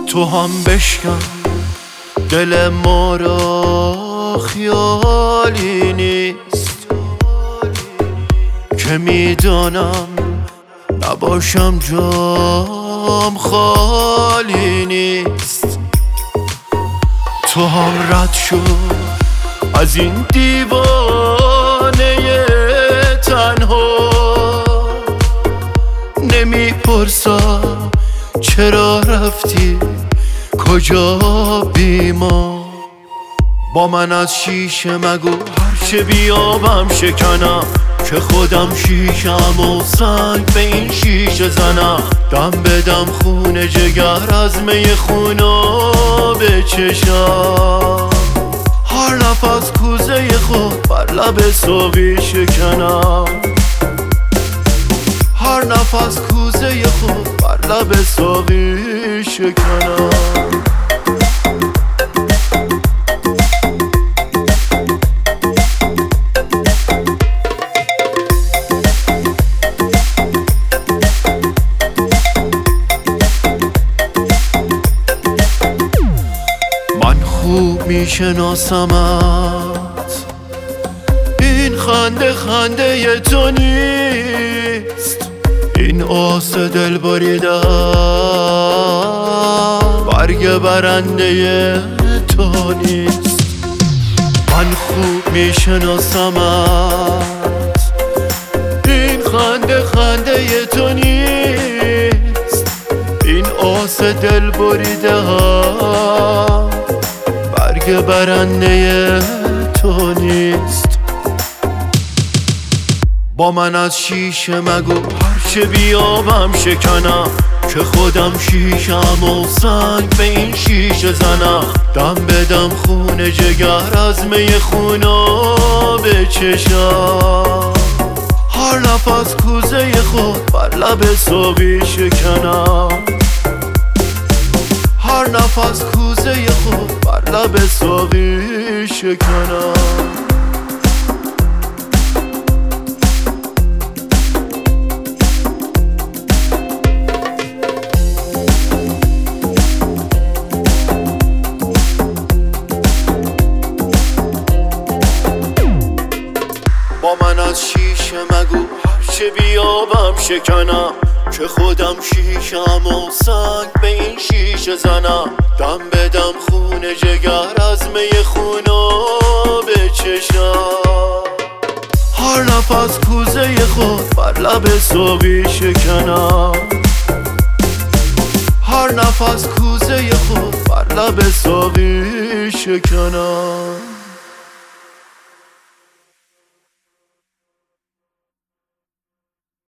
تو هم بشکن دل ما را، خیالی نیست که میدانم نباشم جام خالی نیست. تو هم رد شو از این دیوانه تنها، نمیپرسم چرا رفتی کجا بی ما. با من از شیشه مگو هرچه بیابم شکنم، که خودم شیشم و سنگ به این شیشه زنم. دم بدم خون جگر از می خونا بچشم، هر نفس کوزه خود بر لب ساقی شکنم، هر نفس کوزه خود بر لب ساقی شکنم. من خوب میشناسمت، این خنده خنده تو نیست، این آس دل بریده برگ برنده تو نیست. من خوب میشناسمت، این خنده خنده تو نیست، این آس دل بریده برگ برنده تو نیست. با من از شیشه مگو هرچه بیابم شکنم، که خودم شیشم و سنگ به این شیشه زنم. دم بدم خون جگر از می خونا بچشم، هر نفس کوزه خود بر لب ساقی شکنم، هر نفس کوزه خود بر لب ساقی شکنم. با من از شیشه مگو هرچه بیابم شکنم، که خودم شیشم و سنگ به این شیشه زنم. دم بدم خون جگر از می خونا بچشم، هر نفس کوزه خود بر لب ساقی شکنم، هر نفس کوزه خود بر لب ساقی شکنم.